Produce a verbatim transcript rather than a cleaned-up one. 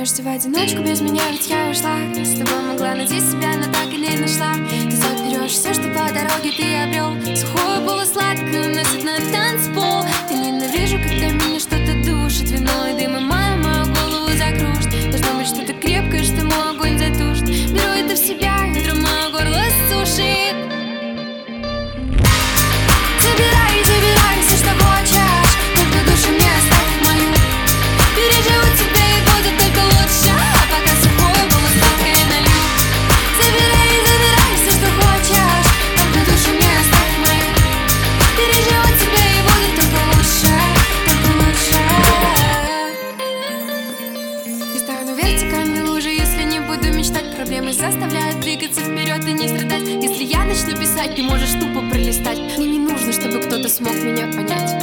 остаешься в одиночку без меня, ведь я ушла. С тобой могла найти себя, но так и не нашла. Ты заберешь все, что по дороге ты обрел. Сухую полусладкую носит на танцпол. Я ненавижу, когда меня что-то душит. Вино и дым и мою, мою голову закружит. Должно быть что-то крепкое, что мой огонь затушит. Беру это в себя, ветром мое горло сушит. Забирай, забирай все, что хочешь, только душу не оставь мою. Переживу тебя и будет только лучше, а пока сухое было сладкое налью. Забирай, забирай все, что хочешь, только душу не оставь мою. Переживу тебя и будет только лучше, только лучше. Я стану вертикальной лужей, если не буду мечтать. Проблемы заставляют двигаться вперед и не страдать. Если я начну писать, ты можешь тупо пролистать. Мне не нужно, чтобы кто-то смог меня понять.